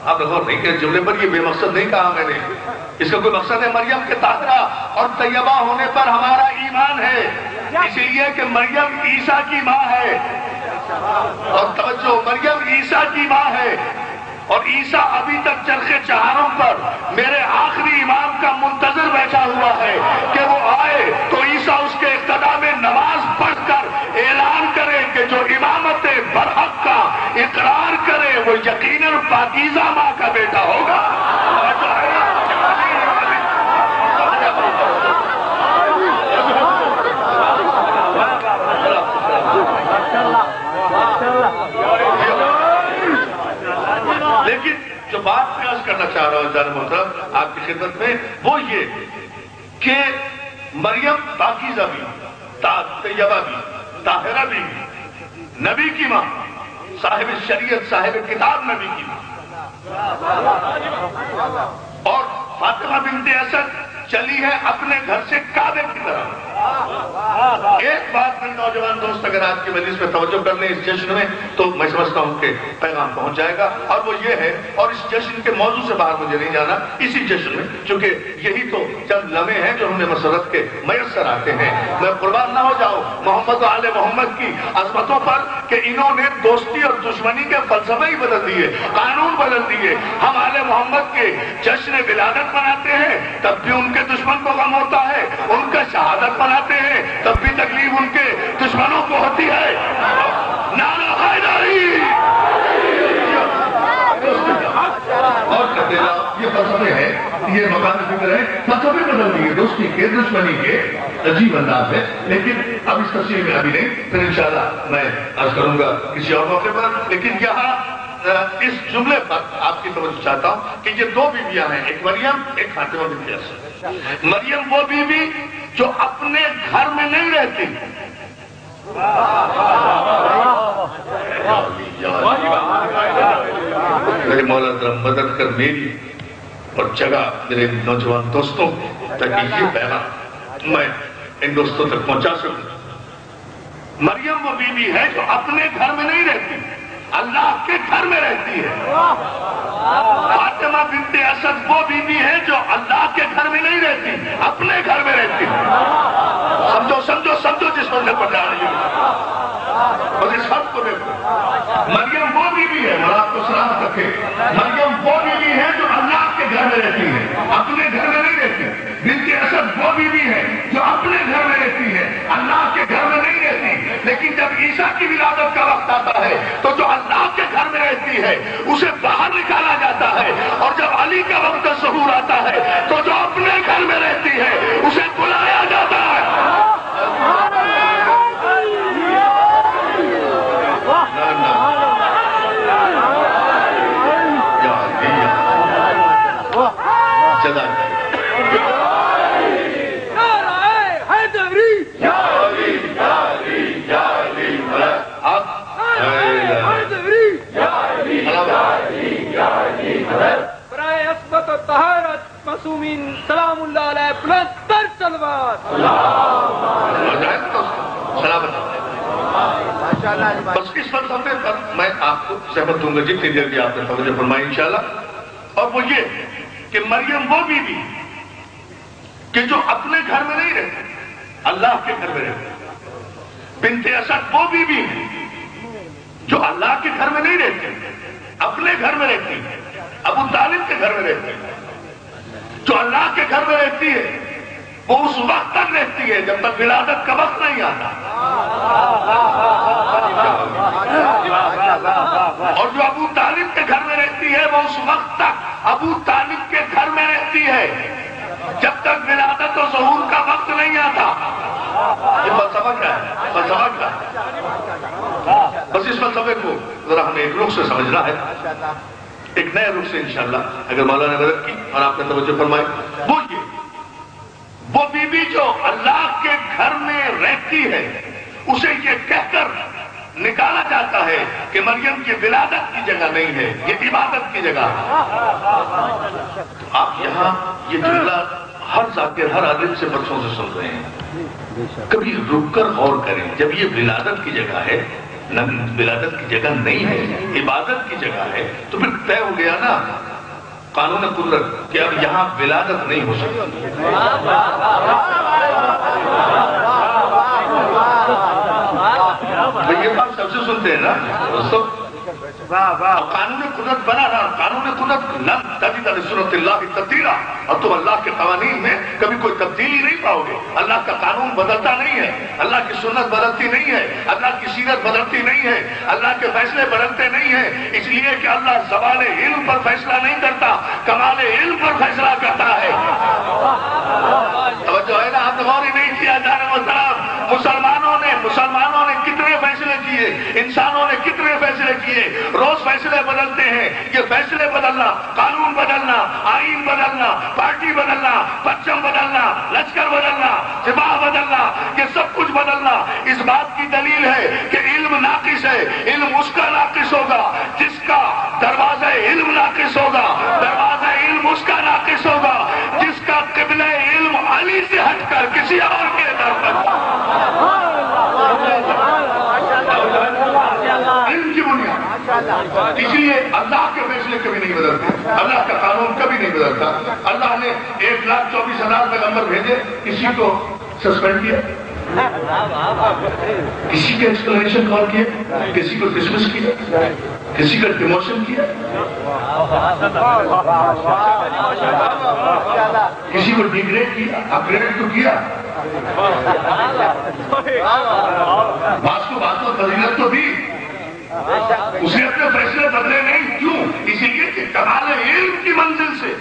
آپ نے غور نہیں کیا جملے پر، یہ بے مقصد نہیں کہا میں نے، اس کا کوئی مقصد ہے مریم کے طاہرہ اور طیبہ ہونے پر ہمارا ایمان ہے، اسی لیے کہ مریم عیسیٰ کی ماں ہے، اور توجہ، مریم عیسیٰ کی ماں ہے، اور عیسیٰ ابھی تک چرخ چہارم پر میرے آخری امام کا منتظر بیٹھا ہوا ہے کہ وہ آئے تو عیسیٰ اس کے اقتداء میں نماز پڑھ کر اعلان کرے کہ جو امامت برحق کا اقرار کرے وہ یقیناً پاکیزہ ماں کا بیٹا ہوگا۔ لیکن جو بات میں عرض کرنا چاہ رہا ہوں جان محترم آپ کی خدمت میں، وہ یہ کہ مریم پاکیزہ بھی، طیبہ بھی، طاہرہ بھی، نبی کی ماں، صاحب شریعت، صاحب کتاب نبی کی ماں، اور فاطمہ بنت اسد چلی ہے اپنے گھر سے کعبے کی طرف۔ ایک بات میں نوجوان دوست اگر آپ کی مجلس میں توجہ کر لیں اس جشن میں تو میں سمجھتا ہوں کہ پیغام پہنچ جائے گا، اور وہ یہ ہے، اور اس جشن کے موضوع سے باہر مجھے نہیں جانا، اسی جشن میں چونکہ یہی تو چند لمحے ہیں جو ہمیں مسرت کے میسر آتے ہیں، میں قربان نہ ہو جاؤں محمد و آل محمد کی عظمتوں پر کہ انہوں نے دوستی اور دشمنی کے فلسفے ہی بدل دیے، قانون بدل دیے۔ ہم آل محمد کے جشن ولادت مناتے ہیں تب بھی ان کے دشمن کو غم ہوتا ہے، ان کا شہادت مناتے ہیں تب بھی تکلیف ان کے دشمنوں کو ہوتی ہے۔ نعرہ حیدری اور کہتے ہیں یہ فلسفے ہے، یہ مکان فکر ہے، فلسفے بدل دیے دوستی کے دشمنی کے، عجیب انداز ہے، لیکن اب اس تفصیل میں ابھی نہیں، پھر انشاءاللہ میں عرض کروں گا کسی اور موقع پر۔ لیکن یہاں اس جملے پر آپ کی توجہ چاہتا ہوں کہ یہ دو بیویاں ہیں، ایک مریم، ایک فاطمہ بنت اسد۔ مریم وہ بیوی جو اپنے گھر میں نہیں رہتی، میرے مولا ذرا مدد کر میری اور جگہ میرے نوجوان دوستوں تاکہ یہ پیغام میں ان دوستوں تک پہنچا سکوں۔ مریم وہ بیوی ہے جو اپنے گھر میں نہیں رہتی، اللہ کے گھر میں رہتی ہے۔ فاطمہ بنت اسد وہ بیوی ہے جو اللہ کے گھر میں نہیں رہتی، اپنے گھر میں رہتی ہے۔ سمجھو سمجھو سمجھو جس منزل پر جا رہی ہے، اور اس فرق کو دیکھو۔ مریم وہ بیوی ہے، اور آپ کو سلامت رکھے، مریم وہ بیوی ہے جو اللہ کے گھر میں رہتی ہے، اپنے گھر میں نہیں رہتی۔ بنت اسد وہ بیوی ہے جو اپنے گھر میں رہتی ہے، اللہ کے گھر میں نہیں رہتی۔ لیکن جب عیسیٰ کی ولادت کا وقت آتا ہے تو جو اللہ کے گھر میں رہتی ہے اسے باہر نکالا جاتا ہے، اور جب علی کا وقت ظہور آتا ہے تو جو اپنے گھر میں رہتی ہے اسے بلایا جاتا ہے۔ برائے عصمت و طہارت معصومین سلام اللہ علیہ بلند تر تلوار۔ بس اس فلسفے پر میں آپ کو سہمت دوں گا جتنی دیر کی آپ نے توجہ فرمائی انشاءاللہ، اور وہ یہ کہ مریم وہ بیوی کہ جو اپنے گھر میں نہیں رہتی، اللہ کے گھر میں رہتی۔ بنت اسد وہ بیوی جو اللہ کے گھر میں نہیں رہتی، اپنے گھر میں رہتی ہے، ابو طالب کے گھر میں رہتی ہے۔ جو اللہ کے گھر میں رہتی ہے وہ اس وقت تک رہتی ہے جب تک ولادت کا وقت نہیں آتا، اور جو ابو طالب کے گھر میں رہتی ہے وہ اس وقت تک ابو طالب کے گھر میں رہتی ہے جب تک ولادت و ظہور کا وقت نہیں آتا۔ یہ فلسفہ کیا ہے؟ فلسفہ کیا ہے؟ بس اس فلسفے کو ذرا ہمیں ایک رخ سے سمجھنا ہے، ایک نئے رخ سے انشاءاللہ اگر مولا نے مدد کی اور آپ نے توجہ فرمائی۔ وہ بیوی جو اللہ کے گھر میں رہتی ہے اسے یہ کہہ کر نکالا جاتا ہے کہ مریم کی ولادت کی جگہ نہیں ہے، یہ عبادت کی جگہ ہے۔ آپ یہاں یہ جملہ ہر ذاکر ہر عالم سے برسوں سے سن رہے ہیں، کبھی رک کر غور کریں، جب یہ ولادت کی جگہ ہے ولادت کی جگہ نہیں ہے، عبادت کی جگہ ہے، تو پھر طے ہو گیا نا قانون قدرت کہ اب یہاں ولادت نہیں ہو سکتی۔ یہ بات سب سے سنتے ہیں نا دوستو، قانون قدرت بنا رہا، قانون قدرت لن تجد لسنت اللہ تبدیلا، اور تم اللہ کے قوانین میں کبھی کوئی تبدیلی نہیں پاؤ گے۔ اللہ کا قانون بدلتا نہیں ہے، اللہ کی سنت بدلتی نہیں ہے، اللہ کی سیرت بدلتی نہیں ہے، اللہ کے فیصلے بدلتے نہیں ہیں، اس لیے کہ اللہ زوال علم پر فیصلہ نہیں کرتا، کمال علم پر فیصلہ کرتا ہے۔ توجہ ہے نا، آپ نے غور ہی نہیں کیا جانے محترم، مسلمانوں نے کتنے فیصلے کیے، انسانوں نے کتنے فیصلے کیے، روز فیصلے بدلتے ہیں۔ یہ فیصلے بدلنا، قانون بدلنا، آئین بدلنا، پارٹی بدلنا، پرچم بدلنا، لشکر بدلنا، سپاہ بدلنا، یہ سب کچھ بدلنا اس بات کی دلیل ہے کہ علم ناقص ہے۔ علم اس کا ناقص ہوگا جس کا دروازہ علم ناقص ہوگا، دروازہ علم اس کا ناقص ہوگا جس کا قبلہ علم علی سے ہٹ کر کسی اور کے در پر۔ علم کی بنیاد، اس لیے اللہ کے فیصلے کبھی نہیں بدلتے، اللہ کا قانون کبھی نہیں بدلتا۔ اللہ نے 1,24,000 پیغمبر بھیجے، کسی کو سسپینڈ کیا، کسی کے ایکسپلینیشن کال کیا، کسی کو ڈسمس کیا، کسی کا ڈیموشن کیا، کسی کو ڈیگریڈ کیا، اپگریڈ تو کیا، بعض کو فضیلت تو دی، اس نے اپنے فیصلے بدلے نہیں۔ کیوں؟ اسی لیے کہ کمال علم کی منزل سے،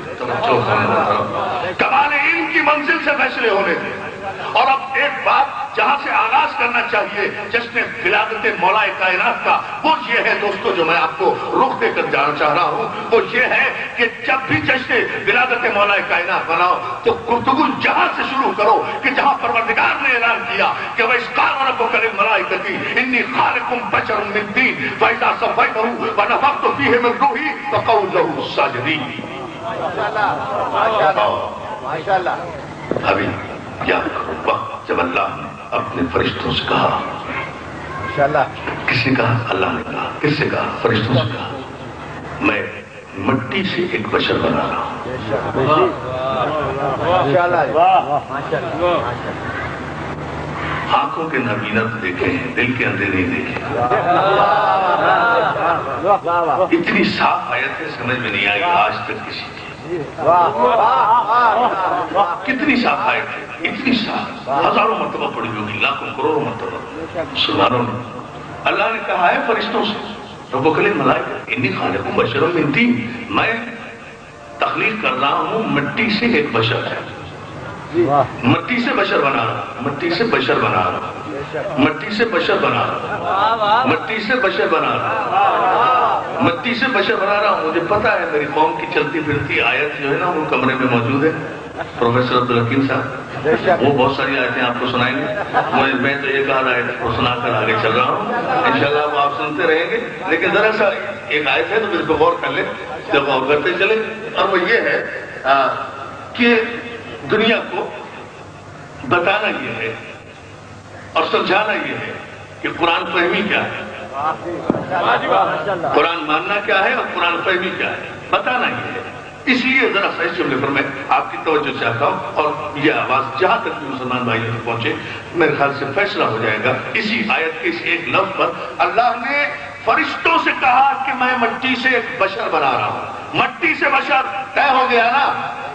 کمال علم کی منزل سے فیصلے ہونے تھے۔ اور اب ایک بات جہاں سے آغاز کرنا چاہیے جشن ولادت مولا کائنات کا، وہ یہ ہے دوستو، جو میں آپ کو رخ دے کر جانا چاہ رہا ہوں، وہ یہ ہے کہ جب بھی جشن ولادت مولا کائنات مناؤ تو گفتگو جہاں سے شروع کرو کہ جہاں پروردگار نے اعلان کیا کہ وَإِذْ قَالَ رَبُّكَ لِلْمَلَائِكَةِ إِنِّي خَالِقٌ بَشَرًا مِنْ طِينٍ فَإِذَا سَوَّيْتُهُ وَنَفَخْتُ فِيهِ مِنْ رُوحِي فَقَعُوا لَهُ سَاجِدِينَ۔ ماشاءاللہ۔ ابھی کیا وقت جب اللہ نے اپنے فرشتوں سے کہا، کس نے کہا؟ اللہ نے کہا۔ کس سے کہا؟ فرشتوں سے کہا، میں مٹی سے ایک بشر بنا رہا ہوں۔ آنکھوں کے نابینا تو دیکھے ہیں، دل کے اندھے نہیں دیکھے۔ اتنی صاف آیتیں سمجھ میں نہیں آئی آج تک کسی کی۔ کتنی صاف آیتیں، اتنی صاف، ہزاروں مرتبہ پڑھی ہوگی، لاکھوں کروڑوں مرتبہ مسلمانوں نے۔ اللہ نے کہا ہے فرشتوں سے، ربک للملائکہ انی خالق بشرا من طین، میں تخلیق کر رہا ہوں مٹی سے ایک بشر ہے، مٹی سے بشر بنا رہا، مٹی سے بشر بنا رہا، مٹی سے بشر بنا رہا، مٹی سے بشر بنا رہا، مٹی سے بشر بنا رہا ہوں۔ مجھے پتا ہے میری قوم کی چلتی پھرتی آیت جو ہے نا وہ کمرے میں موجود ہے، پروفیسر عبدالحکیم صاحب وہ بہت ساری آیتیں آپ کو سنائیں گے، میں تو ایک آدھ آیت کو سنا کر آگے چل رہا ہوں، انشاءاللہ وہ آپ سنتے رہیں گے۔ لیکن ذرا سا ایک آیت ہے تو اس کو غور کر لیں، جب غور کرتے چلیں، اور وہ یہ ہے کہ دنیا کو بتانا یہ ہے اور سمجھانا یہ ہے کہ قرآن فہمی کیا ہے، قرآن ماننا کیا ہے اور قرآن فہمی کیا ہے، بتانا یہ ہے۔ اس لیے ذرا سا اس جملے پر میں آپ کی توجہ چاہتا ہوں، اور یہ آواز جہاں تک بھی مسلمان بھائیوں تک پہنچے میرے خیال سے فیصلہ ہو جائے گا اسی آیت کے اس ایک لفظ پر۔ اللہ نے فرشتوں سے کہا کہ میں مٹی سے ایک بشر بنا رہا ہوں، مٹی سے بشر طے ہو گیا نا۔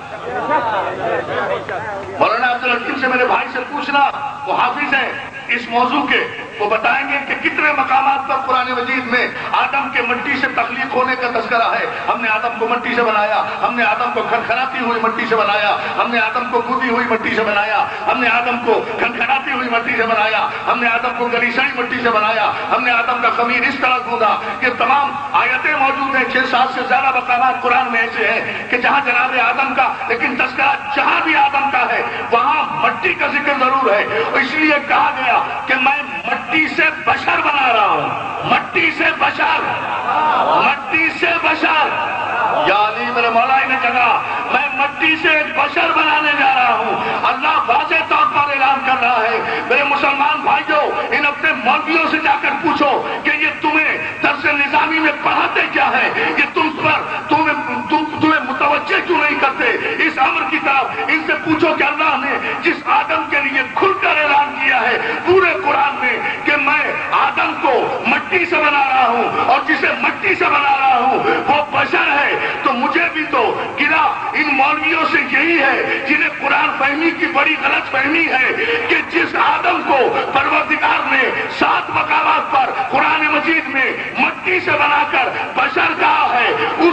مولانا عبدالحکیم سے میرے بھائی سے پوچھنا، وہ حافظ ہیں اس موضوع کے، وہ بتائیں گے کہ کتنے مقامات پر قرآن مجید میں آدم کے مٹی سے تخلیق ہونے کا تذکرہ ہے۔ ہم نے آدم کو مٹی سے بنایا، ہم نے آدم کو کھنکھناتی ہوئی مٹی سے بنایا، ہم نے آدم کو کودی ہوئی مٹی سے بنایا، ہم نے آدم کو کھنکھناتی ہوئی مٹی سے بنایا، ہم نے آدم کو گلیسائی مٹی سے بنایا، ہم نے آدم کا خمیر اس طرح گوندا۔ یہ تمام آیتیں موجود ہیں، 6-7 سے زیادہ مقامات قرآن میں ایسے ہیں کہ جہاں جناب آدم کا، لیکن تذکرہ جہاں بھی آدم کا ہے وہاں مٹی کا ذکر ضرور ہے۔ اس لیے کہا گیا کہ میں مٹی سے بشر بنا رہا ہوں، مٹی سے بشر، مٹی سے بشر۔ یا علی میرے مولا نے کہا میں مٹی سے ایک بشر بنانے جا رہا ہوں۔ اللہ واضح طور پر اعلان کر رہا ہے، میرے مسلمان بھائیوں، ان اپنے मौलवियों से जाकर पूछो कि ये तुम्हें दर्स निजामी में पढ़ाते क्या है, ये तुम्हें मुतवज्जे क्यों नहीं करते इस अमर की तरफ। इनसे पूछो कि अल्लाह ने जिस आदम के लिए खुलकर ऐलान किया है पूरे कुरान में कि मैं आदम को मट्टी से बना रहा हूं और जिसे मट्टी से बना रहा हूं वो बशर है, तो मुझे भी तो गिरा इन मौलवियों से यही है जिन्हें कुरान फहमी की बड़ी गलत फहमी है कि जिस आदम को परवरदिगार ने 7 मकामात पर कुरान मजीद में मट्टी से बनाकर बशर कहा है,